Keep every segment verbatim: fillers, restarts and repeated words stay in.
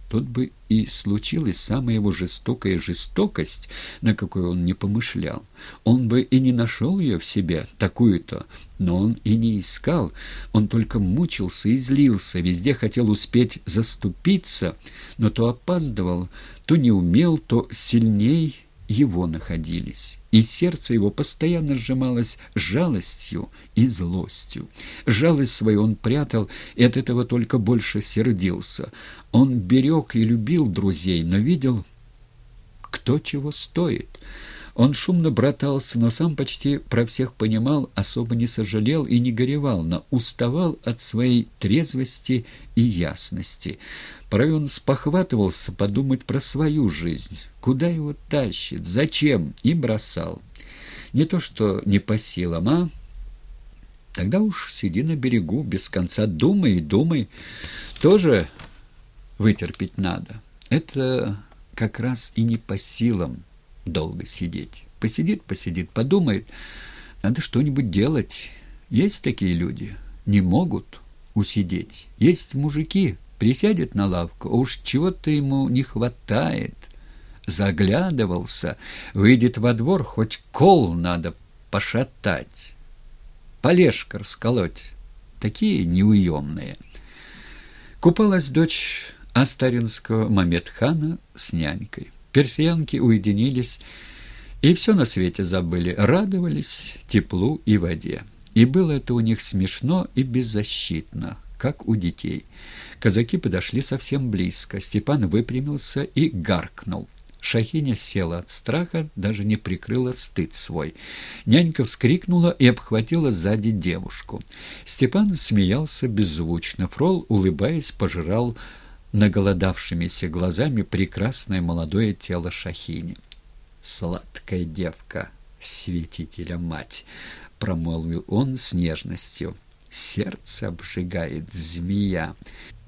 тут бы и случилась самая его жестокая жестокость, на какую он не помышлял. Он бы и не нашел ее в себе, такую-то, но он и не искал. Он только мучился и злился, везде хотел успеть заступиться, но то опаздывал, то не умел, то сильней его находились, и сердце его постоянно сжималось жалостью и злостью. Жалость свою он прятал, и от этого только больше сердился. Он берег и любил друзей, но видел, кто чего стоит. Он шумно братался, но сам почти про всех понимал, особо не сожалел и не горевал, но уставал от своей трезвости и ясности. Порой он спохватывался подумать про свою жизнь, куда его тащит, зачем, и бросал. Не то что не по силам, а тогда уж сиди на берегу, без конца думай и думай, тоже вытерпеть надо. Это как раз и не по силам долго сидеть. Посидит, посидит, подумает, надо что-нибудь делать. Есть такие люди, не могут усидеть. Есть мужики, присядет на лавку, а уж чего-то ему не хватает. Заглядывался, выйдет во двор, хоть кол надо пошатать, полежка расколоть. Такие неуемные. Купалась дочь астаринского Мамед-хана с нянькой. Персиянки уединились, и все на свете забыли, радовались теплу и воде. И было это у них смешно и беззащитно, как у детей. Казаки подошли совсем близко. Степан выпрямился и гаркнул. Шахиня села от страха, даже не прикрыла стыд свой. Нянька вскрикнула и обхватила сзади девушку. Степан смеялся беззвучно. Фрол, улыбаясь, пожирал наголодавшимися глазами прекрасное молодое тело Шахини. «Сладкая девка, святителя мать!» — промолвил он с нежностью. «Сердце обжигает змея».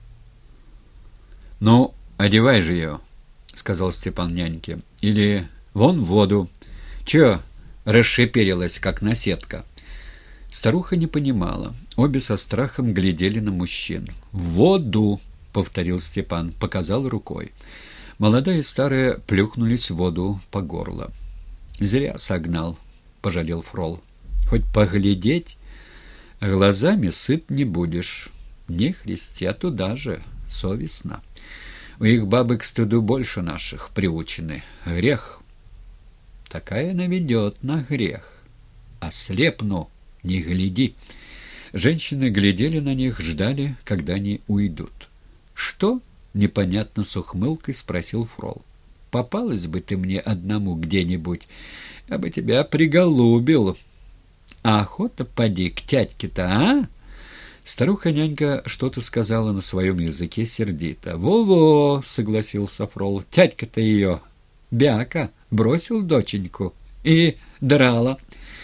«Ну, одевай же ее», — сказал Степан няньке. «Или вон в воду. Че расшиперилась, как наседка?» Старуха не понимала. Обе со страхом глядели на мужчин. «В воду!» — повторил Степан, показал рукой. Молодая и старая плюхнулись в воду по горло. «Зря согнал», — пожалел Фрол. «Хоть поглядеть, глазами сыт не будешь. Не христи, а туда же, совестно. У их бабы к стыду больше наших приучены. Грех. Такая наведет на грех. Ослепну, не гляди». Женщины глядели на них, ждали, когда они уйдут. «Что?» — непонятно с ухмылкой спросил Фрол. «Попалась бы ты мне одному где-нибудь, я бы тебя приголубил. А охота поди к тятьке-то, а?» Старуха-нянька что-то сказала на своем языке сердито. «Во-во!» — согласился Фрол. «Тятька-то ее, бяка, бросил доченьку и драла».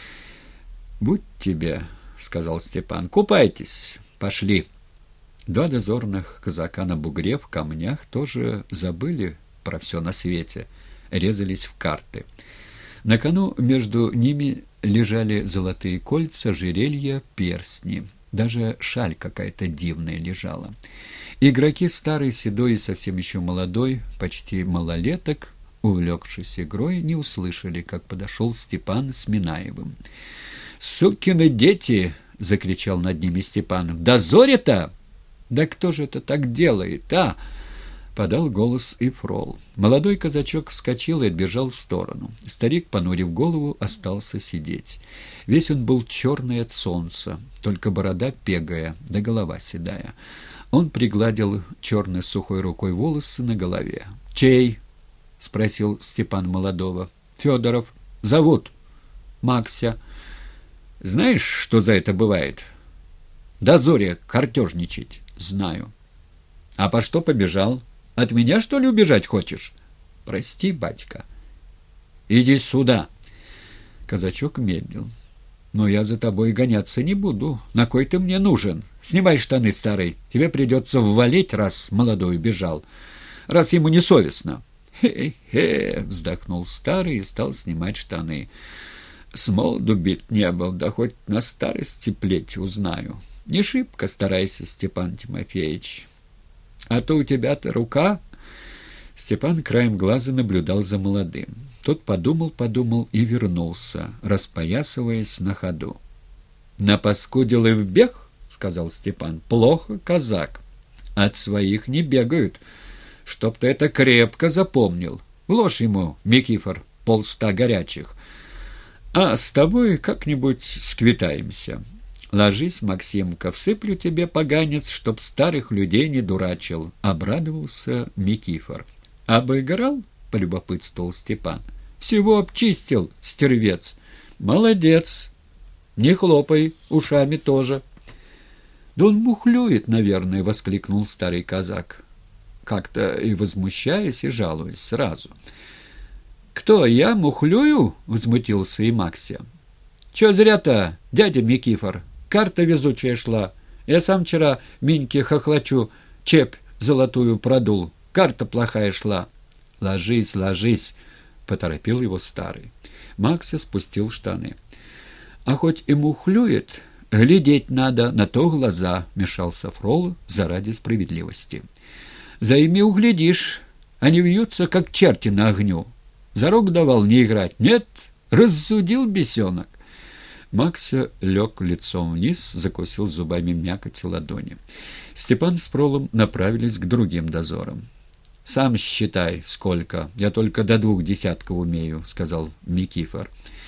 «Будь тебе», — сказал Степан. «Купайтесь, пошли». Два дозорных казака на бугре в камнях тоже забыли про все на свете, резались в карты. На кону между ними лежали золотые кольца, ожерелья, перстни. Даже шаль какая-то дивная лежала. Игроки, старый, седой и совсем еще молодой, почти малолеток, увлекшись игрой, не услышали, как подошел Степан с Минаевым. «Сукины дети!» — закричал над ними Степан. «В дозоре-то? Да кто же это так делает, а?» — подал голос и Фрол. Молодой казачок вскочил и отбежал в сторону. Старик, понурив голову, остался сидеть. Весь он был черный от солнца, только борода пегая, да голова седая. Он пригладил черной сухой рукой волосы на голове. «Чей?» — спросил Степан молодого. «Федоров. Зовут?» «Макся». «Знаешь, что за это бывает?» «Дозоре картежничать». «Знаю». «А по что побежал? От меня, что ли, убежать хочешь?» «Прости, батька». «Иди сюда». Казачок медлил. «Но я за тобой гоняться не буду. На кой ты мне нужен? Снимай штаны, старый. Тебе придется ввалить, раз молодой убежал. Раз ему не совестно». «Хе-хе», — вздохнул старый и стал снимать штаны. «С молоду бит не был, да хоть на старости плеть узнаю. Не шибко старайся, Степан Тимофеевич. А то у тебя-то рука Степан краем глаза наблюдал за молодым. Тот подумал-подумал и вернулся, распоясываясь на ходу. «Напаскудил и вбег?» — сказал Степан. «Плохо, казак. От своих не бегают. Чтоб ты это крепко запомнил. Вложь ему, Микифор, полста горячих. А с тобой как-нибудь сквитаемся. Ложись, Максимка, всыплю тебе, поганец, чтоб старых людей не дурачил», — обрадовался Микифор. «Обыграл?» — полюбопытствовал Степан. «Всего обчистил, стервец». «Молодец. Не хлопай ушами тоже». «Да он мухлюет, наверное», — воскликнул старый казак, как-то и возмущаясь, и жалуясь сразу. «Кто, я мухлюю?» — возмутился и Максия. «Чё зря-то, дядя Микифор? Карта везучая шла. Я сам вчера Миньке хохлачу чепь золотую продул. Карта плохая шла». «Ложись, ложись», — поторопил его старый. Максия спустил штаны. «А хоть и мухлюет, глядеть надо, на то глаза», — мешался Фрол заради справедливости. «Займи углядишь, они вьются, как черти на огню. Зарок давал не играть. Нет, рассудил бесенок». Макся лег лицом вниз, закусил зубами мякоть ладони. Степан с Фролом направились к другим дозорам. «Сам считай, сколько. Я только до двух десятков умею», — сказал Микифор.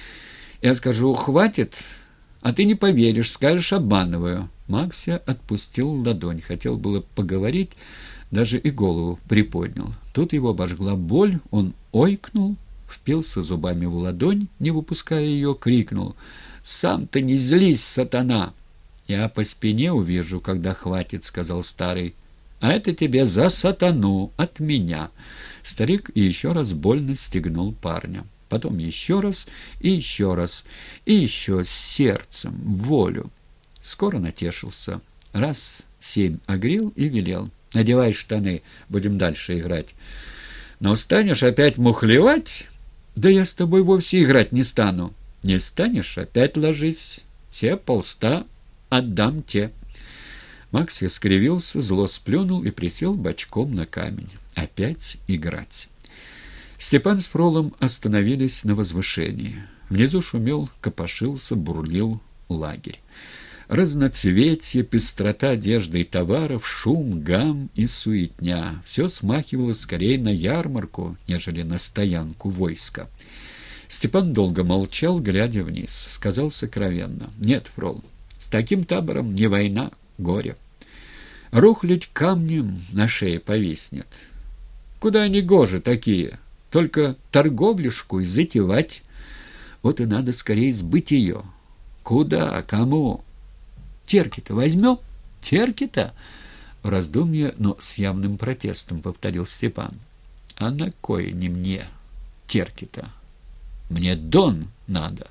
«Я скажу, хватит, а ты не поверишь, скажешь, обманываю». Макся отпустил ладонь, хотел было поговорить, даже и голову приподнял. Тут его обожгла боль, он ойкнул, впился зубами в ладонь, не выпуская ее, крикнул: «Сам ты не злись, сатана!» «Я по спине увижу, когда хватит», — сказал старый. «А это тебе за сатану, от меня». Старик и еще раз больно стегнул парня. Потом еще раз и еще раз, и еще с сердцем, в волю. Скоро натешился. Раз семь огрел и велел: «Надевай штаны, будем дальше играть. Но станешь опять мухлевать, да я с тобой вовсе играть не стану. Не станешь, опять ложись. Все полста отдам те». Максия скривился, зло сплюнул и присел бочком на камень. Опять играть. Степан с Фролом остановились на возвышении. Внизу шумел, копошился, бурлил лагерь. Разноцветие, пестрота одежды и товаров, шум, гам и суетня. Все смахивало скорее на ярмарку, нежели на стоянку войска. Степан долго молчал, глядя вниз. Сказал сокровенно: «Нет, Фрол, с таким табором не война, горе. Рухлядь камнем на шее повиснет. Куда они гожи такие? Только торговлюшку и затевать. Вот и надо скорее сбыть ее. Куда? Кому? Терки-то возьмем? Терки-то?» В раздумье, но с явным протестом повторил Степан. «А на кое не мне терки-то? Мне дон надо».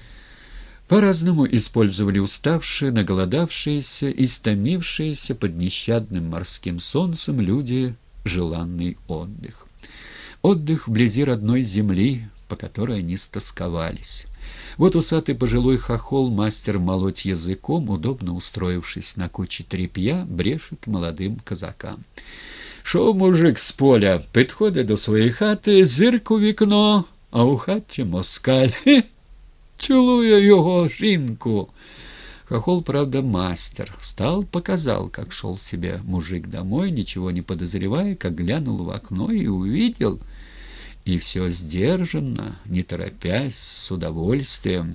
По-разному использовали уставшие, наголодавшиеся, истомившиеся под нещадным морским солнцем люди желанный отдых. Отдых вблизи родной земли, по которой они стосковались. Вот усатый пожилой хохол, мастер молоть языком, удобно устроившись на куче тряпья, брешет молодым казакам: «Шо, мужик з поля, підходить до своєї хати, зирк у вікно, а у хаті москаль. Хе! Цілує його жінку». Хохол, правда, мастер. Встал, показал, как шел себе мужик домой, ничего не подозревая, как глянул в окно и увидел. И все сдержанно, не торопясь, с удовольствием.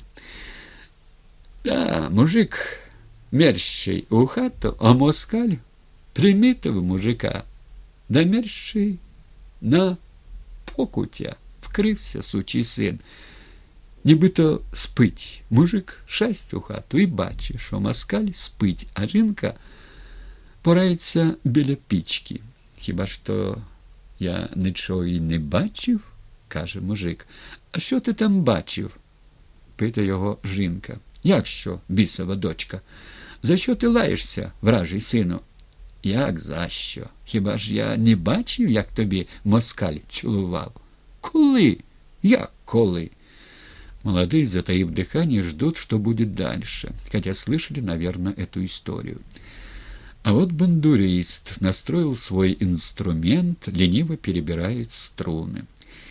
«Да, мужик мерщий у хату, а москаль примітив мужика, да мерщий на покутя, вкрився, сучий син. Нібито спить. Мужик шасть у хату і бачить, що москаль спить, а жінка порається біля пічки. Хіба ж то я нічого і не бачив?» – каже мужик. «А що ти там бачив?» – питає його жінка. «Як що, бісова дочка? За що ти лаєшся, вражий сину?» «Як за що? Хіба ж я не бачив, як тобі москаль цілував?» «Коли? Як коли?» Молодые, затаив дыхание, ждут, что будет дальше, хотя слышали, наверное, эту историю. А вот бандурист настроил свой инструмент, лениво перебирает струны.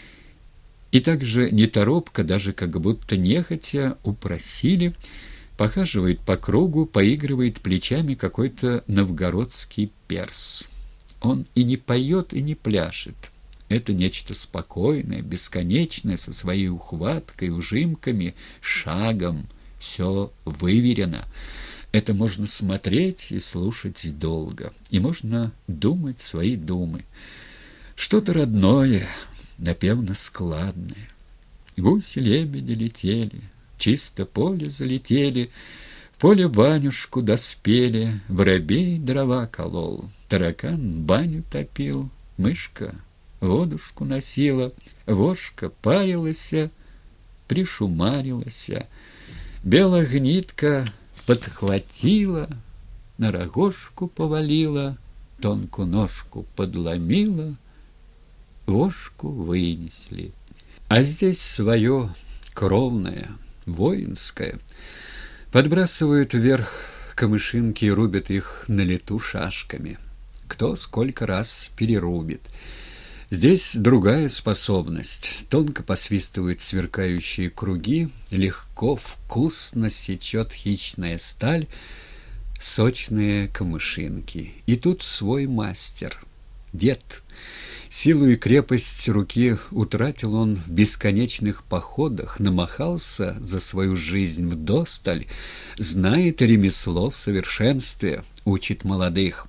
И также неторопко, даже как будто нехотя, упросили, похаживает по кругу, поигрывает плечами какой-то новгородский перс. Он и не поет, и не пляшет. Это нечто спокойное, бесконечное, со своей ухваткой, ужимками, шагом. Все выверено. Это можно смотреть и слушать долго. И можно думать свои думы. Что-то родное, напевно складное. Гуси-лебеди летели, чисто поле залетели, в поле банюшку доспели, воробей дрова колол, таракан баню топил, мышка водушку носила, вошка парилася, пришумарилася, белая гнитка подхватила, на рогожку повалила, тонкую ножку подломила, вошку вынесли. А здесь свое кровное, воинское. Подбрасывают вверх камышинки и рубят их на лету шашками. Кто сколько раз перерубит. Здесь другая способность. Тонко посвистывают сверкающие круги, легко, вкусно сечет хищная сталь, сочные камышинки. И тут свой мастер, дед. Силу и крепость руки утратил он в бесконечных походах, намахался за свою жизнь вдосталь, знает ремесло в совершенстве, учит молодых.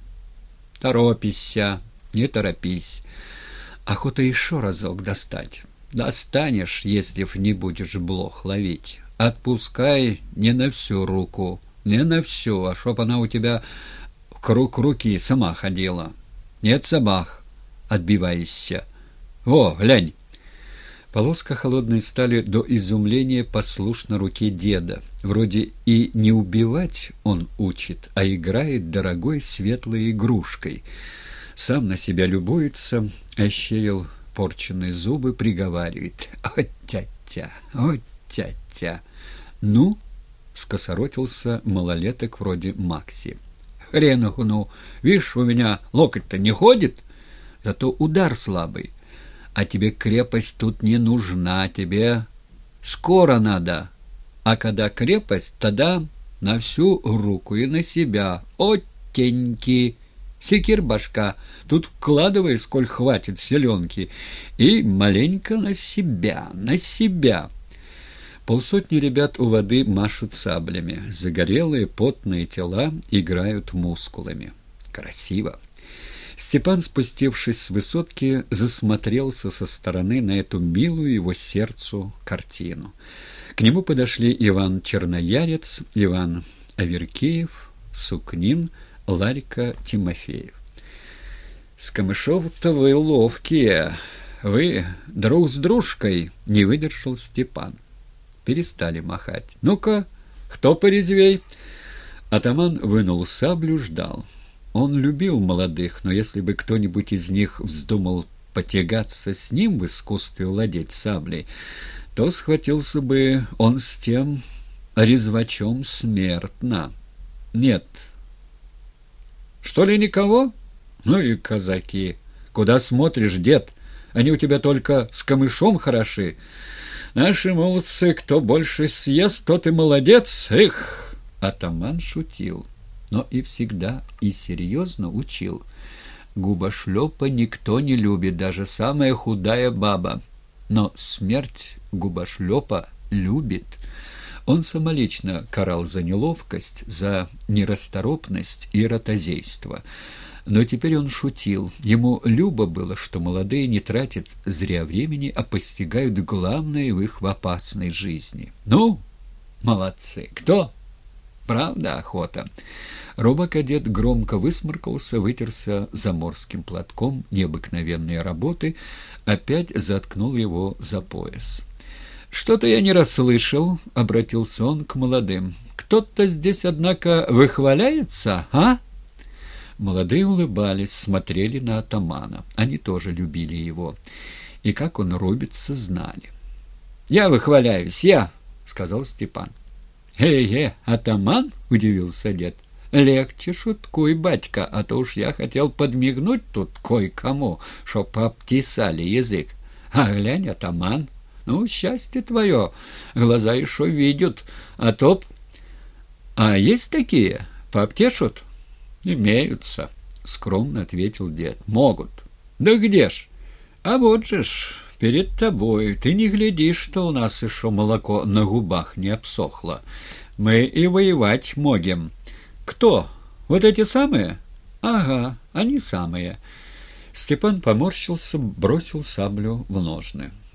Торопися, не торопись. Охота еще разок достать. Достанешь, если б не будешь блох ловить. Отпускай не на всю руку, не на всю, а чтоб она у тебя в круг руки сама ходила. Нет собак, отбивайся. Во, глянь. Полоска холодной стали до изумления послушна руке деда. Вроде и не убивать он учит, а играет дорогой светлой игрушкой. Сам на себя любуется, ощерил порченные зубы, приговаривает: «О, тятя, о, тятя!» «Ну?» — скосоротился малолеток вроде Макси. «Хренуху, ну! Видишь, у меня локоть-то не ходит, зато удар слабый. А тебе крепость тут не нужна, тебе скоро надо. А когда крепость, тогда на всю руку и на себя. Оттеньки! Секир башка, тут вкладывай, сколь хватит селенки, и маленько на себя, на себя». Полсотни ребят у воды машут саблями, загорелые потные тела играют мускулами. Красиво. Степан, спустившись с высотки, засмотрелся со стороны на эту милую его сердцу картину. К нему подошли Иван Черноярец, Иван Аверкеев, Сукнин, Ларька Тимофеев. «С Камышов-то вы ловкие, вы друг с дружкой», — не выдержал Степан. Перестали махать. «Ну-ка, кто порезвей?» Атаман вынул саблю, ждал. Он любил молодых, но если бы кто-нибудь из них вздумал потягаться с ним в искусстве владеть саблей, то схватился бы он с тем резвачом смертно. «Нет». «Что ли, никого? Ну и казаки! Куда смотришь, дед? Они у тебя только с камышом хороши. Наши молодцы, кто больше съест, тот и молодец. Эх!» Атаман шутил, но и всегда и серьезно учил. Губошлепа никто не любит, даже самая худая баба. Но смерть губошлепа любит. Он самолично карал за неловкость, за нерасторопность и ротозейство. Но теперь он шутил. Ему любо было, что молодые не тратят зря времени, а постигают главное в их опасной жизни. «Ну, молодцы! Кто? Правда охота?» Робокадет громко высморкался, вытерся заморским платком необыкновенной работы, опять заткнул его за пояс. «Что-то я не расслышал», — обратился он к молодым. «Кто-то здесь, однако, выхваляется, а?» Молодые улыбались, смотрели на атамана. Они тоже любили его. И как он рубится, знали. «Я выхваляюсь, я», — сказал Степан. «Эй-э, атаман?» — удивился дед. Легче шуткуй, батька, а то уж я хотел подмигнуть тут кое-кому, чтоб обтесали язык. А глянь, атаман, ну, счастье твое, глаза еще видят, а то б... А есть такие, пообтешут? Имеются, скромно ответил дед. Могут. Да где ж? А вот же ж, перед тобой. Ты не глядишь, что у нас еще молоко на губах не обсохло. Мы и воевать могем. Кто? Вот эти самые? Ага, они самые. Степан поморщился, бросил саблю в ножны.